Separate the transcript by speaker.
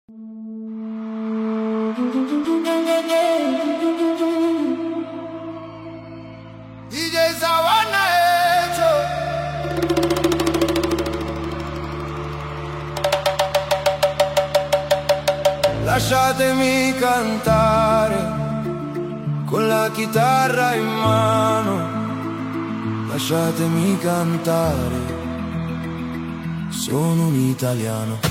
Speaker 1: DJ Savanna lasciatemi cantare con la chitarra in mano, lasciatemi cantare, sono un italiano.